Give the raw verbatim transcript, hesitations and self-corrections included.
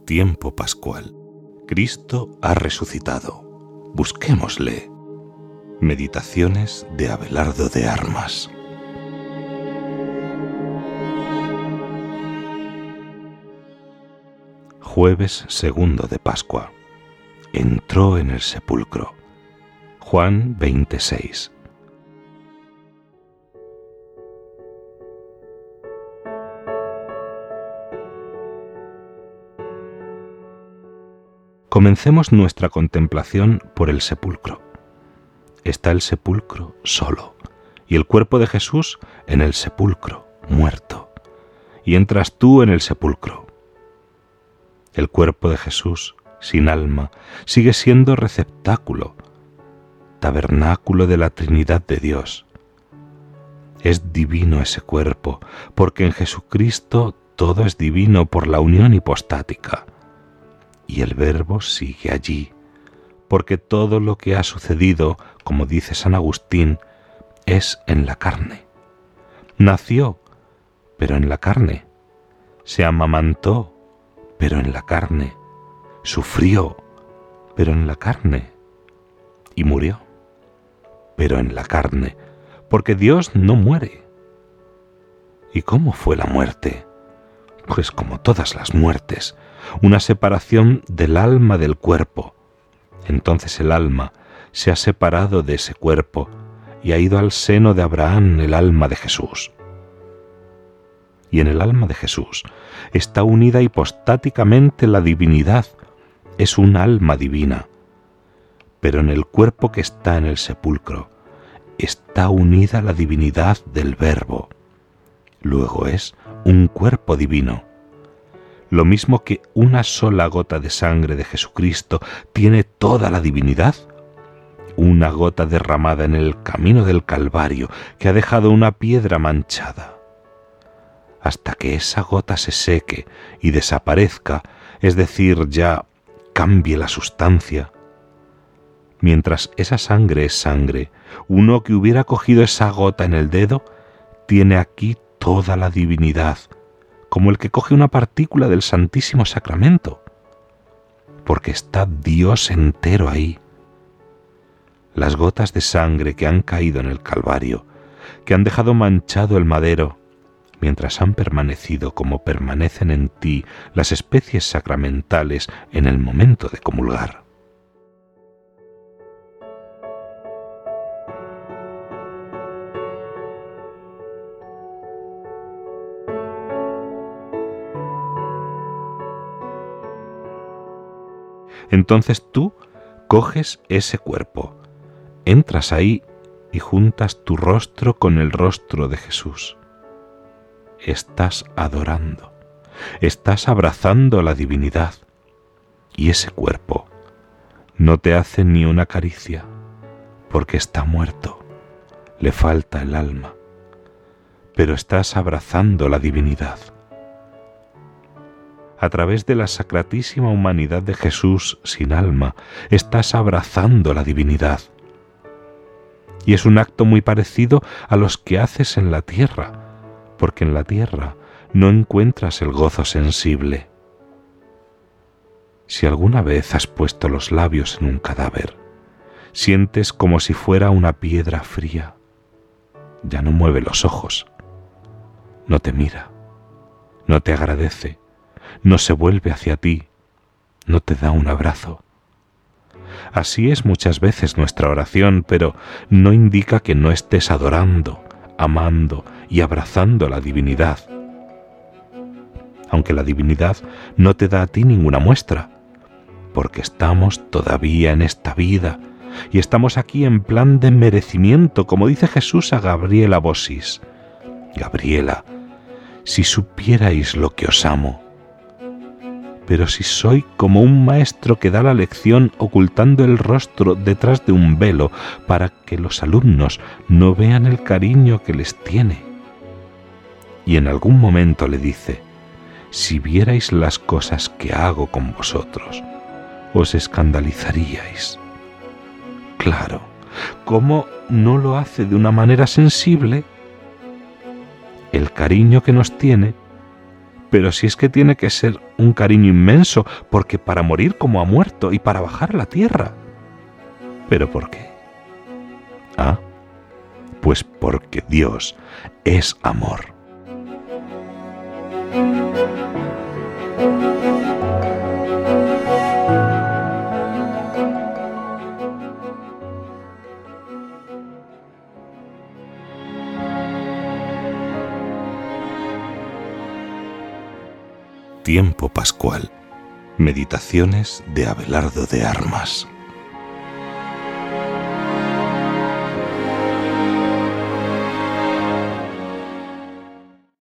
Tiempo pascual. Cristo ha resucitado. Busquémosle. Meditaciones de Abelardo de Armas. Jueves segundo de Pascua. Entró en el sepulcro. Juan veintiséis. Comencemos nuestra contemplación por el sepulcro. Está el sepulcro solo, y el cuerpo de Jesús en el sepulcro, muerto. Y entras tú en el sepulcro. El cuerpo de Jesús, sin alma, sigue siendo receptáculo, tabernáculo de la Trinidad de Dios. Es divino ese cuerpo, porque en Jesucristo todo es divino por la unión hipostática. Y el Verbo sigue allí, porque todo lo que ha sucedido, como dice San Agustín, es en la carne. Nació, pero en la carne. Se amamantó, pero en la carne. Sufrió, pero en la carne. Y murió, pero en la carne, porque Dios no muere. ¿Y cómo fue la muerte? Pues como todas las muertes, una separación del alma del cuerpo. Entonces el alma se ha separado de ese cuerpo y ha ido al seno de Abraham el alma de Jesús. Y en el alma de Jesús está unida hipostáticamente la divinidad, es un alma divina. Pero en el cuerpo que está en el sepulcro está unida la divinidad del Verbo. Luego es un cuerpo divino. Lo mismo que una sola gota de sangre de Jesucristo tiene toda la divinidad, una gota derramada en el camino del Calvario que ha dejado una piedra manchada. Hasta que esa gota se seque y desaparezca, es decir, ya cambie la sustancia. Mientras esa sangre es sangre, uno que hubiera cogido esa gota en el dedo, tiene aquí toda la divinidad, como el que coge una partícula del Santísimo Sacramento, porque está Dios entero ahí. Las gotas de sangre que han caído en el Calvario, que han dejado manchado el madero, mientras han permanecido como permanecen en ti las especies sacramentales en el momento de comulgar. Entonces tú coges ese cuerpo, entras ahí y juntas tu rostro con el rostro de Jesús. Estás adorando, estás abrazando la divinidad, y ese cuerpo no te hace ni una caricia, porque está muerto, le falta el alma, pero estás abrazando la divinidad. A través de la sacratísima humanidad de Jesús sin alma, estás abrazando la divinidad. Y es un acto muy parecido a los que haces en la tierra, porque en la tierra no encuentras el gozo sensible. Si alguna vez has puesto los labios en un cadáver, sientes como si fuera una piedra fría. Ya no mueve los ojos, no te mira, no te agradece, no se vuelve hacia ti, no te da un abrazo. Así es muchas veces nuestra oración, pero no indica que no estés adorando, amando y abrazando la divinidad. Aunque la divinidad no te da a ti ninguna muestra, porque estamos todavía en esta vida y estamos aquí en plan de merecimiento, como dice Jesús a Gabriela Bosis. Gabriela, si supierais lo que os amo. Pero si soy como un maestro que da la lección ocultando el rostro detrás de un velo para que los alumnos no vean el cariño que les tiene. Y en algún momento le dice, si vierais las cosas que hago con vosotros, os escandalizaríais. Claro, ¿cómo no lo hace de una manera sensible? El cariño que nos tiene Pero si es que tiene que ser un cariño inmenso, porque para morir como ha muerto y para bajar a la tierra. ¿Pero por qué? Ah, pues porque Dios es amor. Tiempo pascual. Meditaciones de Abelardo de Armas.